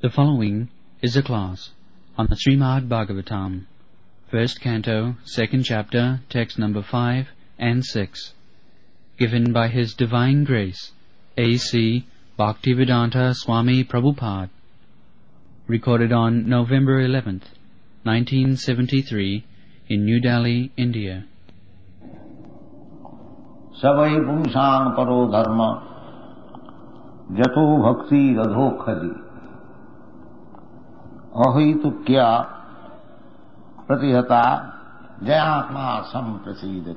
The following is a class on the Srimad Bhagavatam, first canto, second chapter, text number 5 and 6, given by His Divine Grace, A.C. Bhaktivedanta Swami Prabhupada, recorded on November 11th, 1973, in New Delhi, India. Savai pumsang paro dharma jato bhakti radho khadi ahitukya pratihata jayatma samprasidati.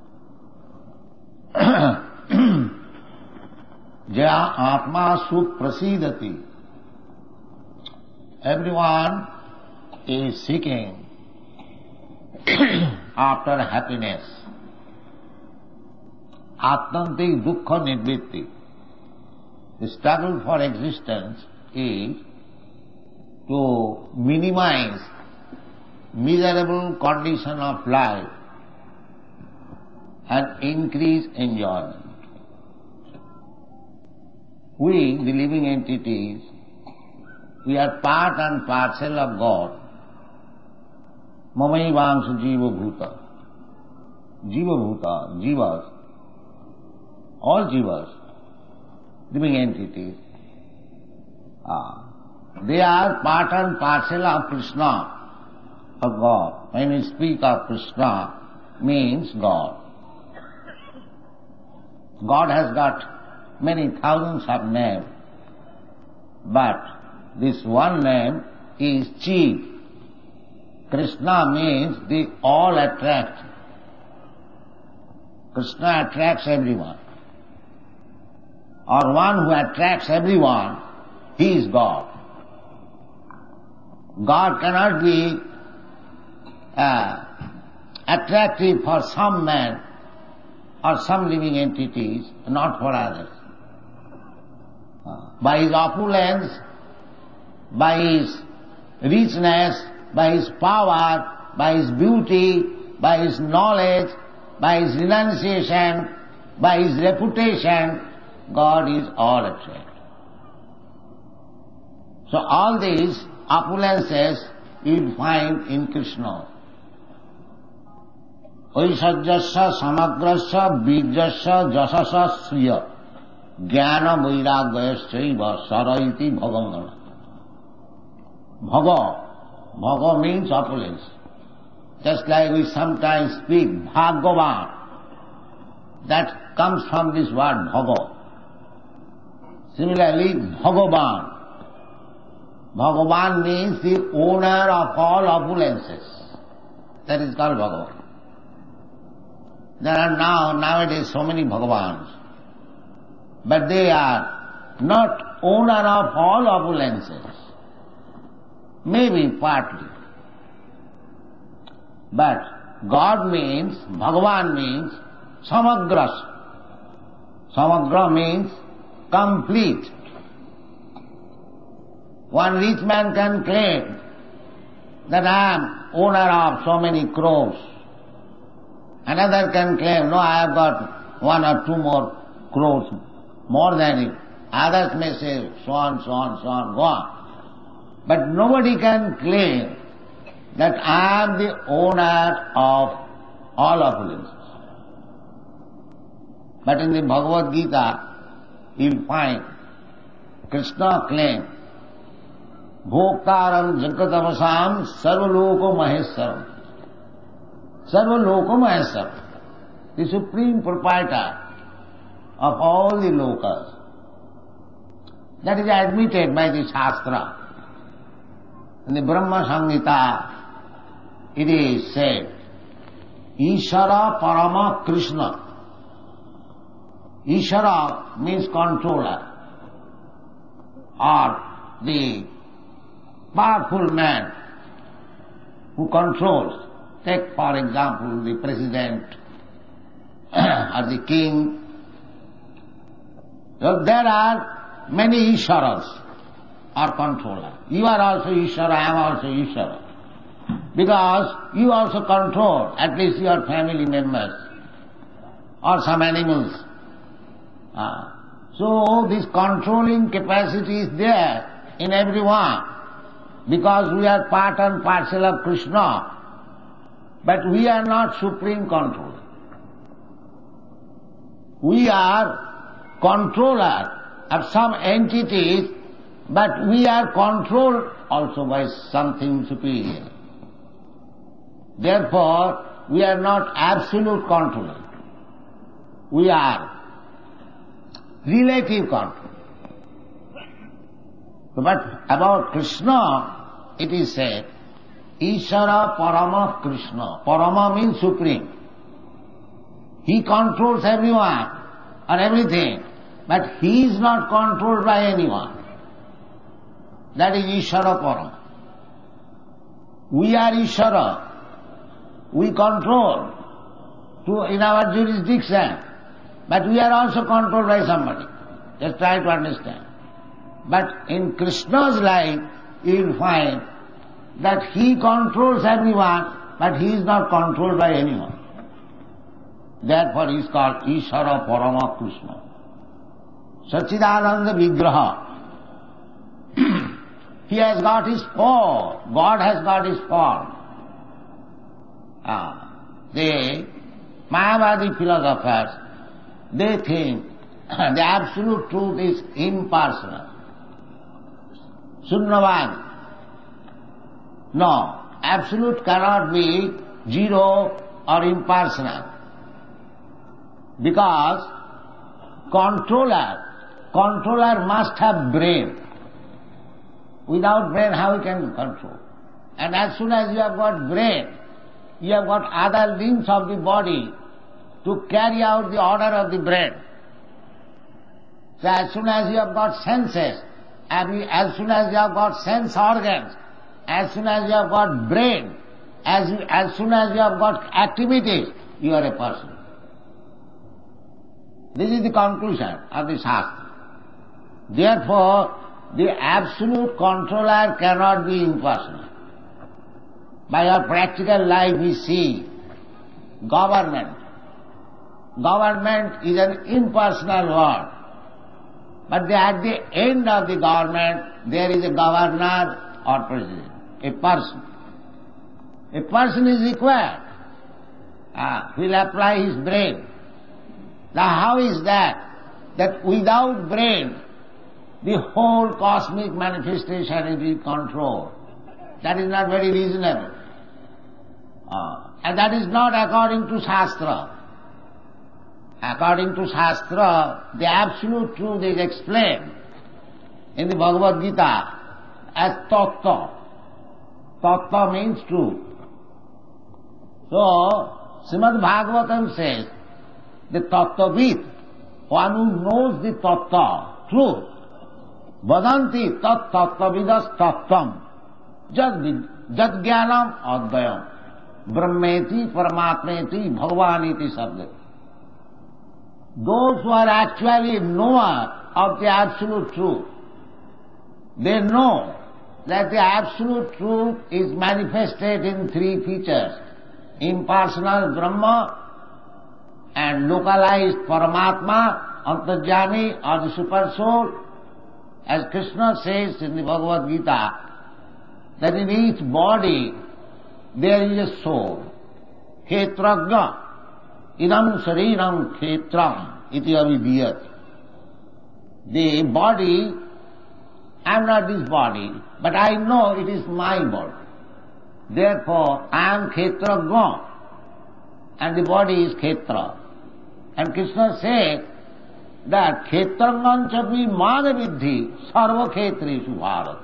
Jaya atma suprasidati. Everyone is seeking after happiness. Atmanti dukkha nivritti. The struggle for existence is to minimize miserable condition of life and increase enjoyment. We, the living entities, we are part and parcel of God. Mamaivangsha jiva bhuta. Jiva bhuta, jivas, all jivas, living entities, they are part and parcel of Krishna, of God. When we speak of Krishna, means God. God has got many thousands of names, but this one name is chief. Krishna means the all attract. Krishna attracts everyone. Or one who attracts everyone, he is God. God cannot be attractive for some man or some living entities, not for others. By his opulence, by his richness, by his power, by his beauty, by his knowledge, by his renunciation, by his reputation, God is all attracted. So all these opulences you find in Krishna. Oisajyasya samagrasya bijyasya jasasya sriya jnana vairagyayasya saraiti bhavangana. Bhaga means opulence. Just like we sometimes speak Bhagavan, that comes from this word Bhaga. Similarly, Bhagavan. Bhagavan means the owner of all opulences. That is called Bhagavan. There are nowadays so many Bhagavans, but they are not owner of all opulences. Maybe partly. But God means, Bhagavan means samagras. Samagra means complete. One rich man can claim that I am owner of so many crores. Another can claim, no, I have got 1 or 2 more crores more than you. Others may say so on, so on, so on, go on. But nobody can claim that I am the owner of all opulences. But in the Bhagavad Gita, you will find Krishna claim, Bhoktaram Jagatavasam Sarvaloko Maheswaram. Sarvaloko Maheswaram, the supreme proprietor of all the lokas. That is admitted by the Shastra. In the Brahma Samhita, it is said, Ishara Parama Krishna. Ishara means controller, or the powerful man who controls. Take for example the president or the king. So there are many Isharas or controllers. You are also Ishara, I am also Ishara. Because you also control at least your family members or some animals. So this controlling capacity is there in everyone, because we are part and parcel of Krishna, but we are not supreme controller. We are controller of some entities, but we are controlled also by something superior. Therefore, we are not absolute controller. We are relative control. But about Krishna, it is said, Ishara Parama Krishna. Parama means supreme. He controls everyone or everything, but he is not controlled by anyone. That is Ishara Parama. We are Ishara. We control in our jurisdiction, but we are also controlled by somebody. Just try to understand. But in Krishna's life, you will find that he controls everyone, but he is not controlled by anyone. Therefore he is called Ishara Parama Krishna. Sachidananda Vigraha. He has got his form. God has got his form. The Mayavadi philosophers, they think the absolute truth is impersonal. Sunnavad. No, absolute cannot be zero or impersonal. Because controller must have brain. Without brain, how he can control? And as soon as you have got brain, you have got other limbs of the body to carry out the order of the brain. So as soon as you have got senses, as soon as you have got sense organs, as soon as you have got brain, as soon as you have got activities, you are a person. This is the conclusion of the Shastra. Therefore, the absolute controller cannot be impersonal. By our practical life we see government. Government is an impersonal word. But at the end of the government, there is a governor or president, a person. A person is required. He will apply his brain. Now how is that without brain, the whole cosmic manifestation is controlled? That is not very reasonable. And that is not according to Shastra. According to Shastra, the absolute truth is explained in the Bhagavad Gita as Tattva. Tattva means truth. So, Srimad Bhagavatam says, the Tattvavid, one who knows the Tattva, truth, Vadanti tat tattvavidas tattvam, jad jnanam advayam, brahmeti paramatmeti bhagavaniti sabda. Those who are actually knower of the absolute truth, they know that the absolute truth is manifested in three features: impersonal Brahma and localized Paramatma, Antarjami or the Super Soul. As Krishna says in the Bhagavad Gita, that in each body there is a soul. Khetragna, idam shariram khetram iti avidiyat. The body, I am not this body, but I know it is my body. Therefore, I am Khetragna, and the body is Khetra. And Krishna said that Khetrangancha vimanavidhi sarva khetreshu bharata.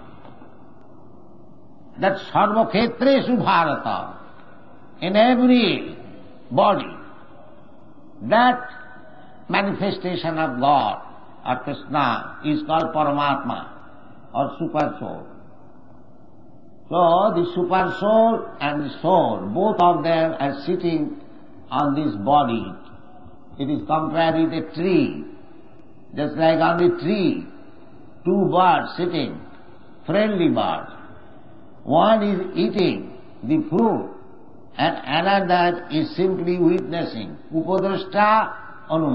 That sarva khetreshu bharata, in every body, that manifestation of God or Krishna is called Paramatma or Super Soul. So the Super Soul and the Soul, both of them are sitting on this body. It is compared with a tree. Just like on the tree, two birds sitting, friendly birds. One is eating the fruit and another is simply witnessing. Upadrashta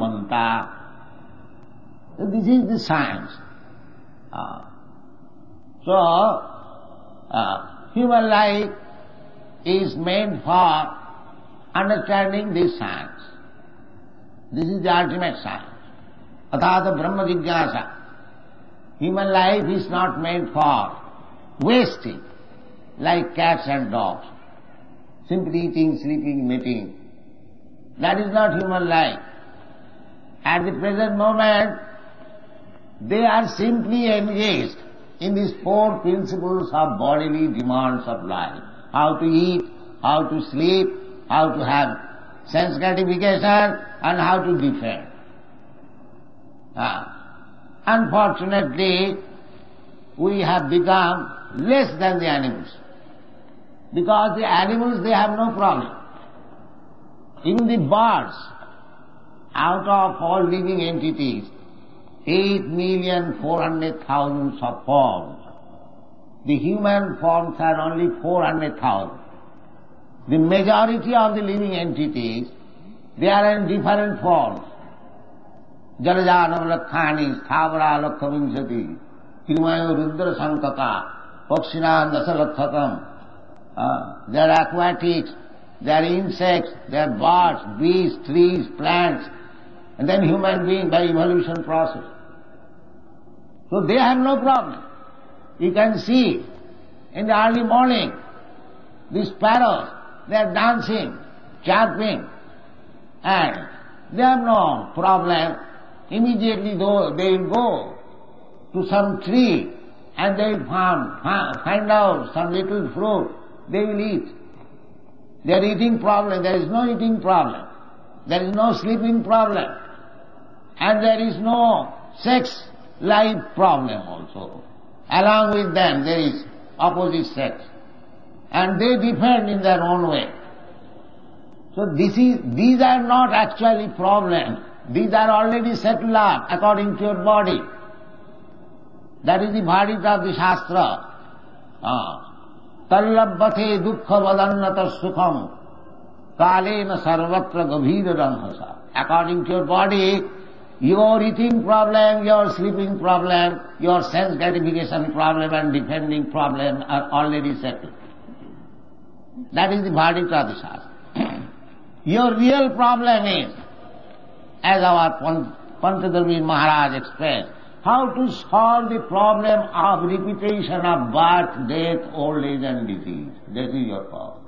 anumanta. So this is the science. So, human life is meant for understanding this science. This is the ultimate science. Athata Brahma Jigyasa. Human life is not meant for wasting like cats and dogs, simply eating, sleeping, mating. That is not human life. At the present moment, they are simply engaged in these four principles of bodily demands of life. How to eat, how to sleep, how to have sense gratification, and how to defend. Unfortunately, we have become less than the animals. Because the animals, they have no problem. Even the birds, out of all living entities, 8,400,000 of forms. The human forms are only 400,000. The majority of the living entities, they are in different forms. Jalajanam lakhani, sthavara lakhavinsati, kirmayo rudra sankaka, pakshina dasalathatam. They are aquatics, they are insects, they are birds, beasts, trees, plants, and then human beings by evolution process. So they have no problem. You can see in the early morning, these sparrows, they are dancing, chirping, and they have no problem. Immediately they will go to some tree and they will find out some little fruit, they will eat. They are eating problem, there is no eating problem. There is no sleeping problem. And there is no sex life problem also. Along with them there is opposite sex. And they defend in their own way. So these are not actually problems. These are already settled up according to your body. That is the verdict of the Shastra. Tallabbathe dukkha vadannata sukham kalena sarvatra gavira ranghasa. According to your body, your eating problem, your sleeping problem, your sense gratification problem and defending problem are already settled. That is the verdict of the Shastra. Your real problem is, as our Pantadharmi Maharaj explained, how to solve the problem of repetition of birth, death, old age and disease. That is your problem.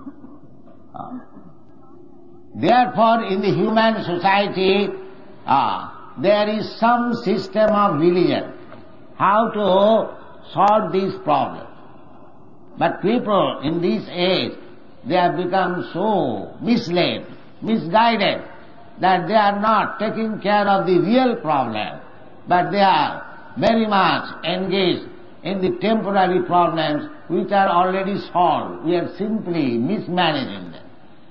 Therefore, in the human society, there is some system of religion, how to solve these problems. But people in this age, they have become so misled, misguided, that they are not taking care of the real problem, but they are very much engaged in the temporary problems which are already solved. We are simply mismanaging them.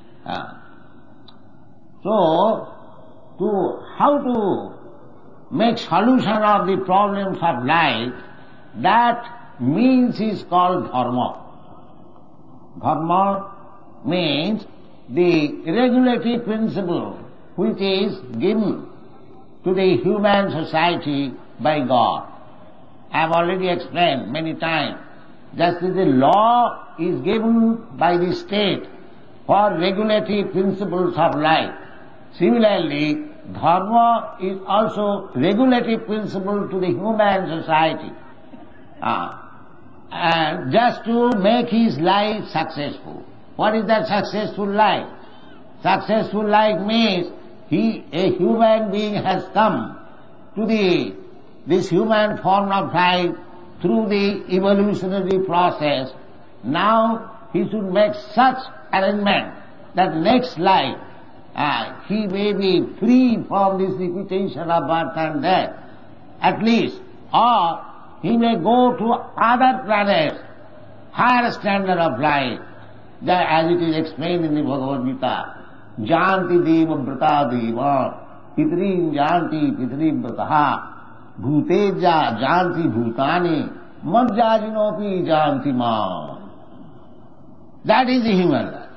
So, how to make solution of the problems of life, that means is called dharma. Dharma means the regulative principle which is given to the human society by God. I have already explained many times, just as the law is given by the state for regulative principles of life, similarly, dharma is also regulative principle to the human society, and just to make his life successful. What is that successful life? Successful life means a human being has come to this human form of life through the evolutionary process. Now he should make such arrangement that next life he may be free from this repetition of birth and death, at least, or he may go to other planets, higher standard of life, as it is explained in the Bhagavad Gita. Janti deva brata deva, pitrim janti pitrim brataha, bhuteja janti bhutani, madjajinopi janti ma. That is the human life.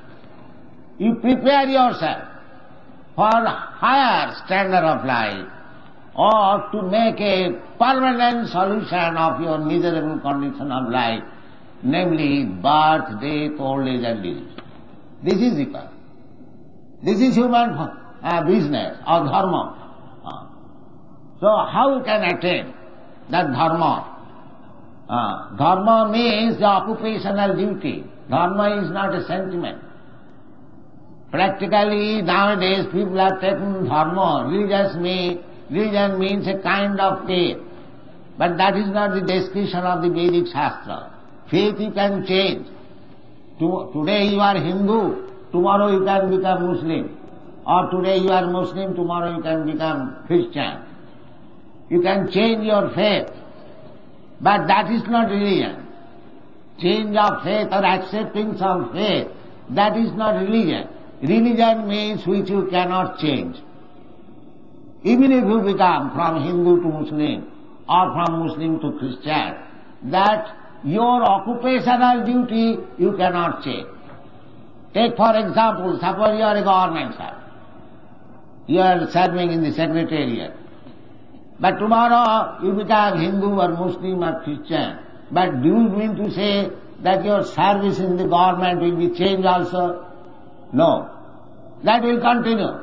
You prepare yourself for higher standard of life, or to make a permanent solution of your miserable condition of life, namely birth, death, old age and disease. This is the path. This is human business or dharma. So how you can attain that dharma? Dharma means the occupational duty. Dharma is not a sentiment. Practically nowadays people have taken dharma. Religion means a kind of faith. But that is not the description of the Vedic Shastra. Faith you can change. Today you are Hindu, tomorrow you can become Muslim. Or today you are Muslim, tomorrow you can become Christian. You can change your faith. But that is not religion. Change of faith or accepting some faith, that is not religion. Religion means which you cannot change. Even if you become from Hindu to Muslim or from Muslim to Christian, that your occupational duty you cannot change. Take for example, suppose you are a government servant. You are serving in the secretariat. But tomorrow you become Hindu or Muslim or Christian. But do you mean to say that your service in the government will be changed also? No. That will continue.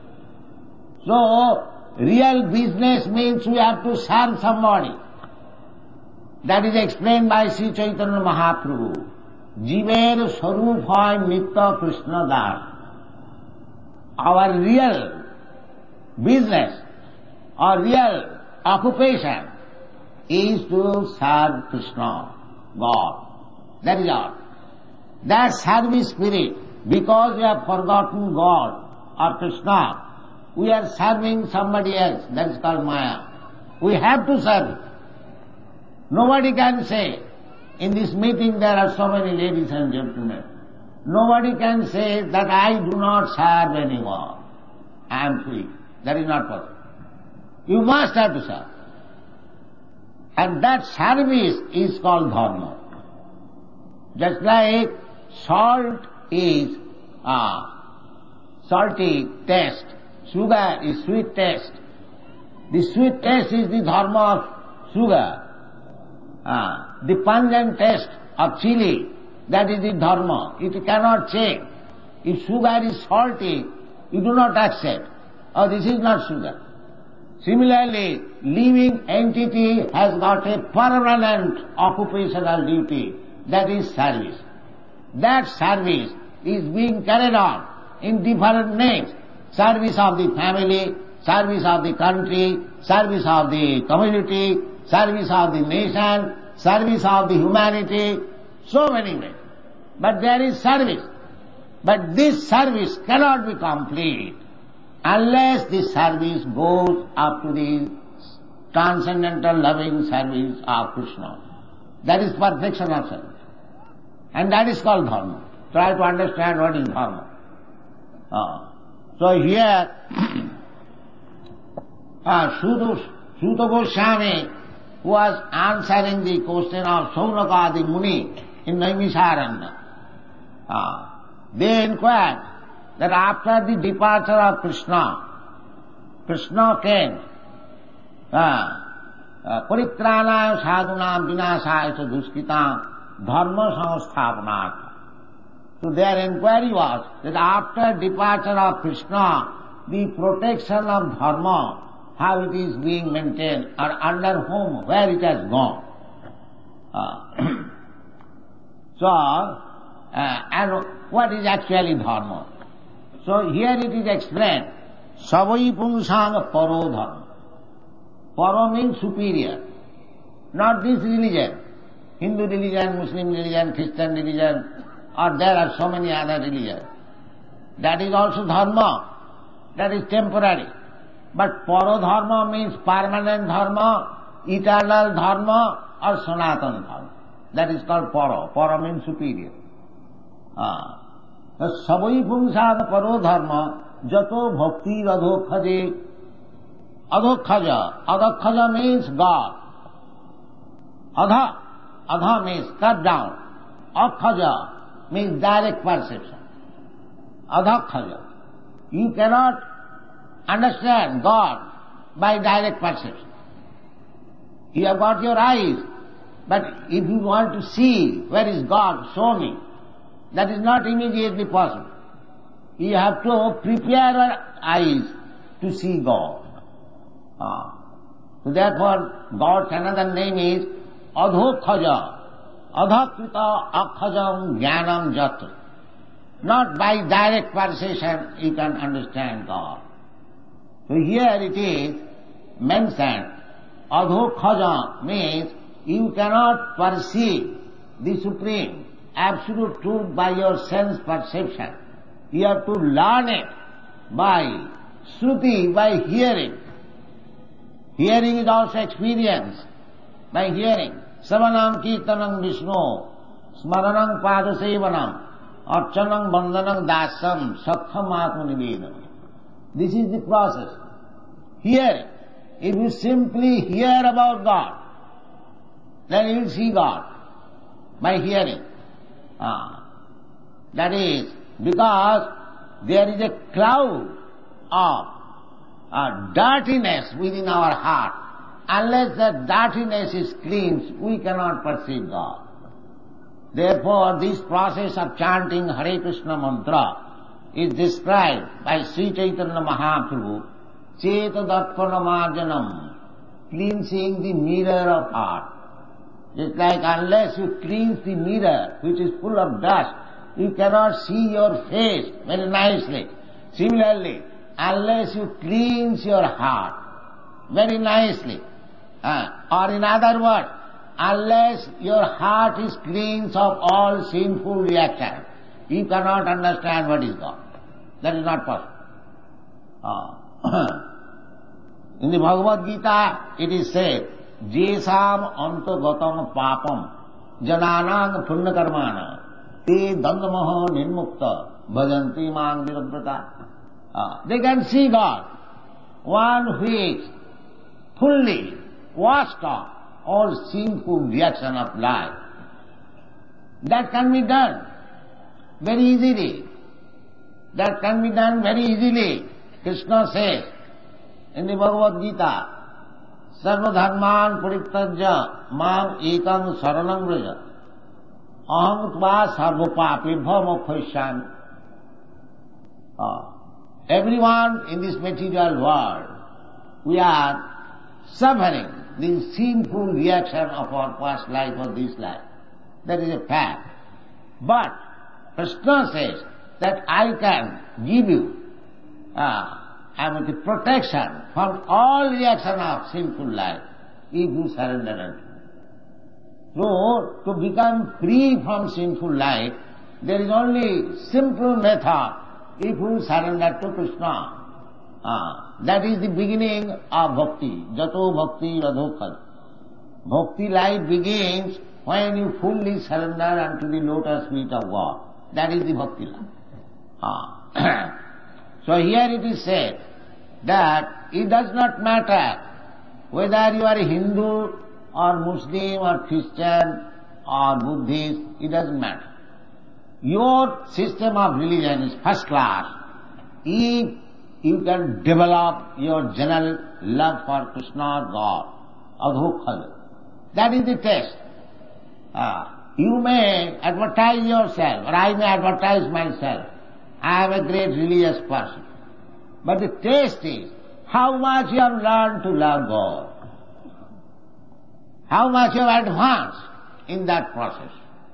So, real business means we have to serve somebody. That is explained by Sri Chaitanya Mahaprabhu. Jiver Swarup hoy Nitya Krishna Das. Our real business or real occupation is to serve Krishna, God. That is all. That service spirit, because we have forgotten God or Krishna, we are serving somebody else. That is called Maya. We have to serve. Nobody can say, in this meeting there are so many ladies and gentlemen, nobody can say that I do not serve anyone. I am free. That is not possible. You must have to serve. And that service is called dharma. Just like salt is salty taste, sugar is sweet taste. The sweet taste is the dharma of sugar. The pungent taste of chili, that is the dharma. It cannot change. If sugar is salty, you do not accept. Oh, this is not sugar. Similarly, living entity has got a permanent occupational duty, that is service. That service is being carried on in different names. Service of the family, service of the country, service of the community, service of the nation, service of the humanity, so many ways. But there is service. But this service cannot be complete unless this service goes up to the transcendental loving service of Krishna. That is perfection of service. And that is called dharma. Try to understand what is dharma. So here, Suta Goswami was answering the question of Saunaka the Muni in Naimisaranya. They inquired that after the departure of Krishna came, Paritrana sadhuna vinasaya cha duskita dharma samsthapanartha. So their inquiry was that after departure of Krishna, the protection of dharma, how it is being maintained, or under whom, where it has gone. And what is actually dharma? So here it is explained, Savai Pungsang Paro Dharma. Paro means superior, not this religion. Hindu religion, Muslim religion, Christian religion, or there are so many other religions. That is also dharma. That is temporary. But Paro Dharma means permanent dharma, eternal dharma, or Sanatana dharma. That is called Paro. Paro means superior. Savai Pungsang Paro Dharma Jato Bhakti Adhokhaje. Adhokhaja means God. Adha means cut down. Akhaja means direct perception. Adhokhaja. You cannot understand God by direct perception. You have got your eyes, but if you want to see where is God, show me. That is not immediately possible. You have to prepare your eyes to see God. So therefore, God's another name is Adhokhaja. Adhakrita akhajam jnanam jat. Not by direct perception you can understand God. So here it is mentioned, Adhokhaja means you cannot perceive the Supreme Absolute Truth by your sense perception. You have to learn it by Shruti, by hearing. Hearing is also experience. By hearing. Savanam kirtanam Vishnu, smaranam padasevanam, archanam bandhanam dasam, sakham atmanivedam. This is the process. Hearing. If you simply hear about God, then you will see God by hearing. That is because there is a cloud of dirtiness within our heart. Unless that dirtiness is cleansed, we cannot perceive God. Therefore, this process of chanting Hare Krishna mantra is described by Sri Chaitanya Mahaprabhu, Cheta Darpana Marjanam, cleansing the mirror of heart. Just like unless you cleanse the mirror, which is full of dust, you cannot see your face very nicely. Similarly, unless you cleanse your heart very nicely, or in other words, unless your heart is cleansed of all sinful reactions, you cannot understand what is God. That is not possible. In the Bhagavad Gita, it is said, Jesam antagatam papam jananang punnakarmana te dandamaha nirmukta bhajanti mang virabrata. They can see God, one who is fully washed off all sinful reaction of life. That can be done very easily. That can be done very easily. Krishna says in the Bhagavad Gita, Sarva dharman parityajya mam ekam saranam vraja aham tva sarva papibha mokshaysami. Everyone in this material world, we are suffering the sinful reaction of our past life or this life. That is a fact. But Krishna says that I can give you the protection from all reaction of sinful life if you surrender unto me. So, to become free from sinful life, there is only simple method if you surrender to Krishna. That is the beginning of bhakti. Jato bhakti radhokhad. Bhakti life begins when you fully surrender unto the lotus feet of God. That is the bhakti life. So here it is said that it does not matter whether you are a Hindu or Muslim or Christian or Buddhist, it doesn't matter. Your system of religion is first class if you can develop your general love for Krishna, God, Adhokhaja. That is the test. You may advertise yourself, or I may advertise myself. I am a great religious person. But the test is how much you have learned to love God. How much you have advanced in that process.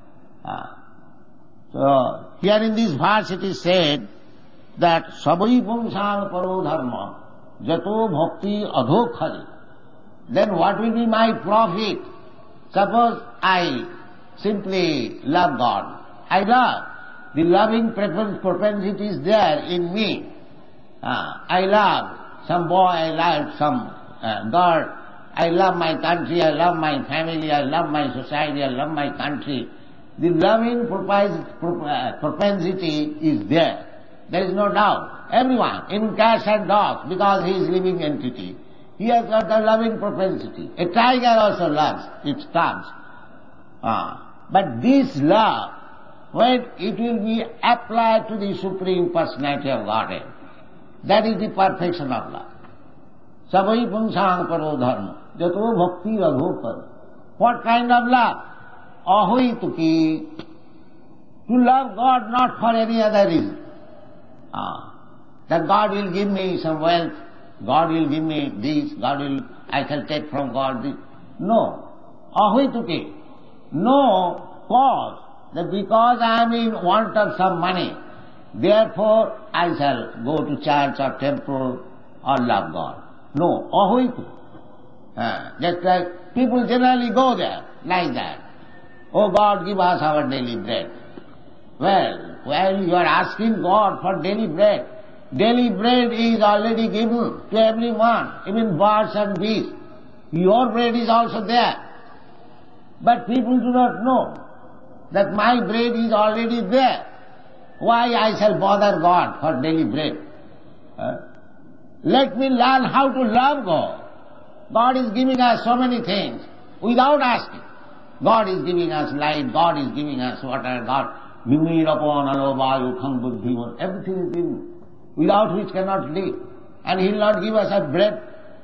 So, here in this verse it is said that Sabai Pumsang Paro Dharma Jato Bhakti Adhokhari. Then what will be my profit? Suppose I simply love God. I love. The loving propensity is there in me. I love some boy, I love some girl. I love my country, I love my family, I love my society, I love my country. The loving propensity is there. There is no doubt. Everyone, even cats and dogs, because he is living entity, he has got the loving propensity. A tiger also loves its cubs. But this love, when it will be applied to the Supreme Personality of Godhead, that is the perfection of love. Savai punsang paro dharma. Jato bhakti ragopar. What kind of love? Ahoituki. To love God not for any other reason. That God will give me some wealth, God will give me this, I shall take from God this. No. Ahoituki. No cause. That because I am in want of some money, therefore I shall go to church or temple or love God. No. Ahoituki. Just like people generally go there, like that. Oh God, give us our daily bread. Well, you are asking God for daily bread. Daily bread is already given to everyone, even birds and beasts. Your bread is also there. But people do not know that my bread is already there. Why I shall bother God for daily bread? Let me learn how to love God. God is giving us so many things without asking. God is giving us light, God is giving us water, God, Mimirapan, Alobayu, Khang, Buddhi, everything is given, without which cannot live. And He will not give us a bread.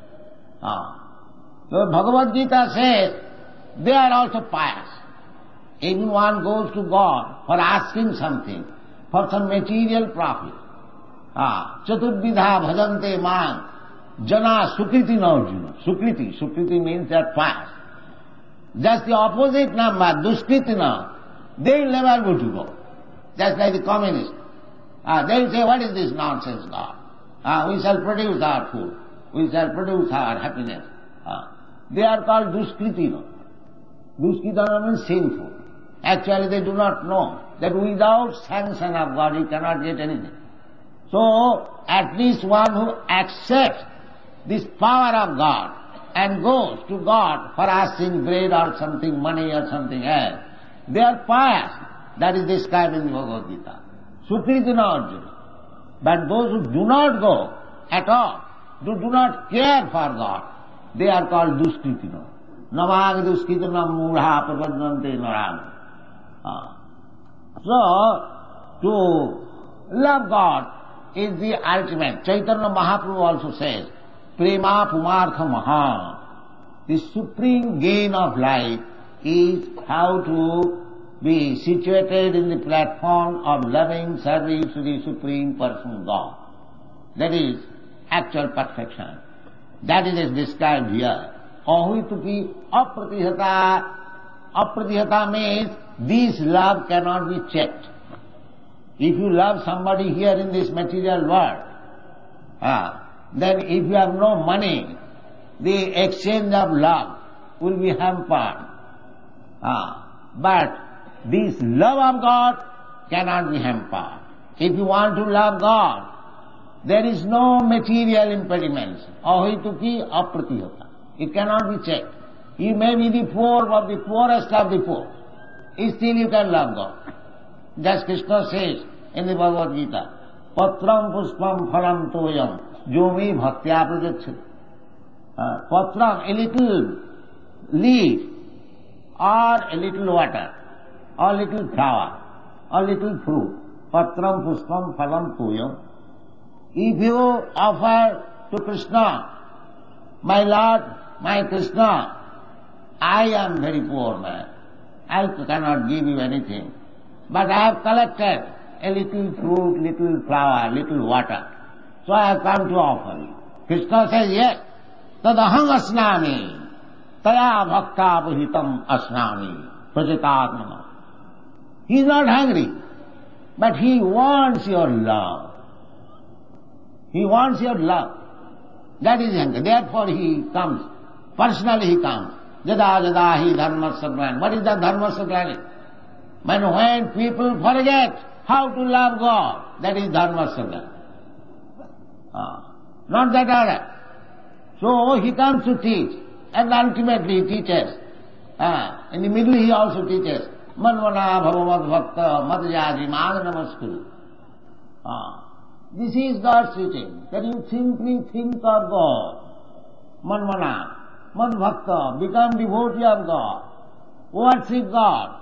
So Bhagavad Gita says, they are also pious. Even one goes to God for asking something, for some material profit. Chaturdvidha bhajante man, jana sukriti narjuna. Sukriti means they are pious. Just the opposite number, duskritina, they will never go to God. Just like the communists. They will say, what is this nonsense, God? We shall produce our food. We shall produce our happiness. They are called duskritina. Duskritina means sinful. Actually they do not know that without sanction of God you cannot get anything. So, at least one who accepts this power of God and goes to God for asking bread or something, money or something else, they are pious. That is described in the Bhagavad Gita. Sukritina Arjuna. But those who do not go at all, who do not care for God, they are called duskritina. Namag duskritina mudha pravadnante narana. So, to love God is the ultimate. Chaitanya Mahaprabhu also says, Prema Pumartha Maha. The supreme gain of life is how to be situated in the platform of loving service to the Supreme Person God. That is actual perfection. That is described here. Ahuituki apratihata. Apratihata means this love cannot be checked. If you love somebody here in this material world, then if you have no money, the exchange of love will be hampered. But this love of God cannot be hampered. If you want to love God, there is no material impediments. Ahituki apratihata. It cannot be checked. You may be the poor of the poorest of the poor. Still you can love God. Just Krishna says in the Bhagavad Gita, Patram puspam phalam toyam jomi bhaktya prajachati. Patram, a little leaf, or a little water, or a little flower, or a little fruit. Patram puspam phalam toyam. If you offer to Krishna, my Lord, my Krishna, I am very poor man. I cannot give you anything. But I have collected a little fruit, little flower, little water. So I have come to offer you. Krishna says, yes, tadaham asnami, taya bhakta puhitam asnami, prajatatmana. He is not hungry, but he wants your love. He wants your love. That is hunger. Therefore he comes. Personally he comes. Jada jada hi dharma sagrani. What is the dharma sagrani? When people forget how to love God, that is dharma sagrani. Not that other. So he comes to teach, and ultimately he teaches. In the middle he also teaches. Manvana bhavamad bhakta madhyaji mag namaskuru. This is God's teaching, that you simply think of God. Manvana, mad bhakta, become devotee of God. Worship God.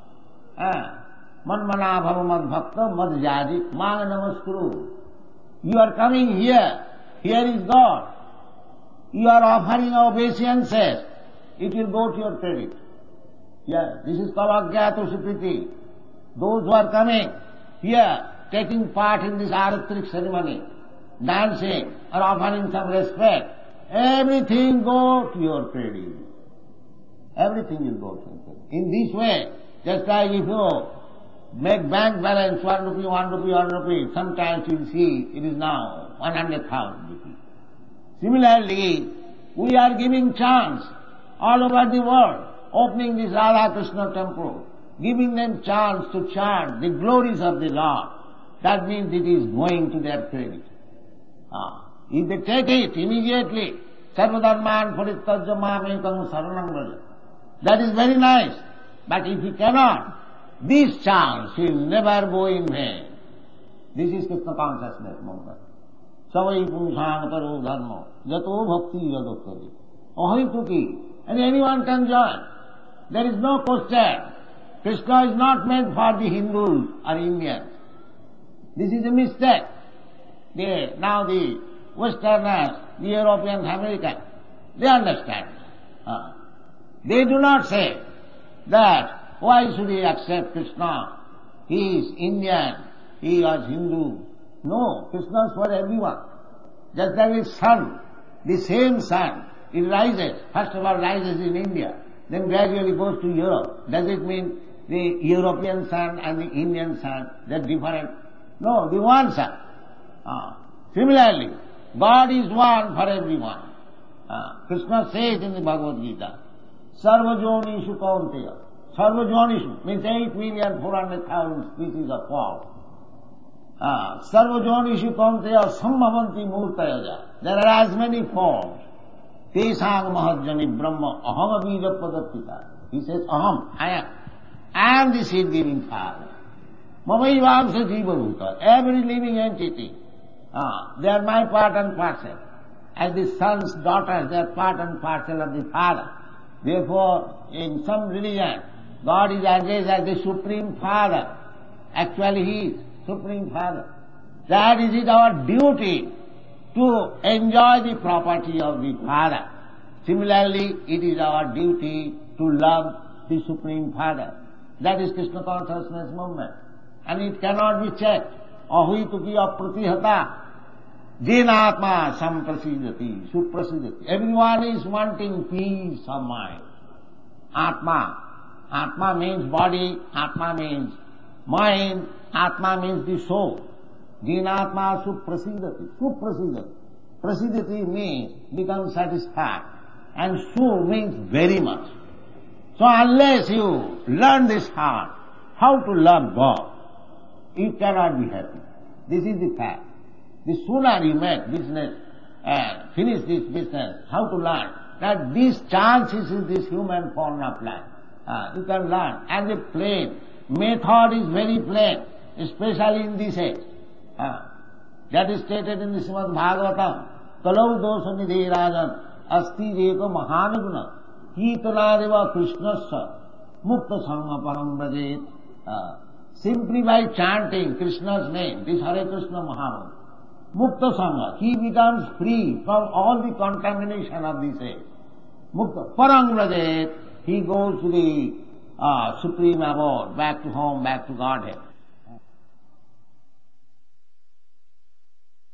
Manvana bhavamad bhakta madhyaji mag namaskuru. You are coming here. Here is God. You are offering obeisances, it will go to your credit. Yeah, this is called Agyato Supriti. Those who are coming here, taking part in this Aratrik ceremony, dancing or offering some respect, everything go to your credit. Everything will go to your credit. In this way, just like if you make bank balance 1 rupee, 1 rupee, 1 rupee, sometimes you will see it is now 100,000 rupees. Similarly, we are giving chance all over the world, opening this Radha Krishna temple, giving them chance to chant the glories of the Lord. That means it is going to their credit. If they take it immediately, Sarvadharman Parityajya Mamekam Saranam Vraja, that is very nice. But if you cannot, this chance will never go in vain. This is Krishna consciousness movement. Savai Pumsang Paro Dharma, Jato Bhakti Yadokari. Ahituki, and anyone can join. There is no question. Krishna is not meant for the Hindus or Indians. This is a mistake. Now the Westerners, the Europeans, Americans, they understand. They do not say that why should he accept Krishna? He is Indian, he was Hindu. No, Krishna is for everyone. Just like the sun, the same sun, it rises. First of all rises in India, then gradually goes to Europe. Does it mean the European sun and the Indian sun, they are different? No, the one sun. Similarly, God is one for everyone. Krishna says in the Bhagavad Gita, Sarvajonishu Kaunteya. Sarvajonishu means 8,400,000 species of form. Sarvajonishu Kaunteya Sambhavanti Murtayaja. There are as many forms. Tesang Mahajjani Brahma Aham Abhija Padattita. He says, Aham, I am. I am the seed-giving Father. Mamaivamsa Jiva Bhuta. Every living entity. They are my part and parcel. As the sons, daughters, they are part and parcel of the Father. Therefore, in some religion, God is addressed as the Supreme Father. Actually, He is Supreme Father. That is it our duty to enjoy the property of the Father. Similarly, it is our duty to love the Supreme Father. That is Krishna consciousness movement. And it cannot be checked. Ahituki apratihata. Jenatma samprasidati, suprasidati. Everyone is wanting peace of mind. Atma. Atma means body, Atma means mind, Atma means the soul. Jenatma suprasidati, suprasidati. Prasidati means become satisfied. And su means very much. So unless you learn this heart, how to love God, you cannot be happy. This is the fact. The sooner you make business and finish this business, how to learn that these chances in this human form of life, you can learn. And the plain method is very plain, especially in this age. That is stated in the Srimad Bhagavatam. Kalau dosa nidhi rajan asti jeko mahanaguna Keetanadeva Krishnasya mukta sangha param brajet. Simply by chanting Krishna's name, this Hare Krishna Mahamantra, Mukta Sangha, he becomes free from all the contamination of this age. Mukta Parang Vrajet, he goes to the supreme abode, back to home, back to Godhead.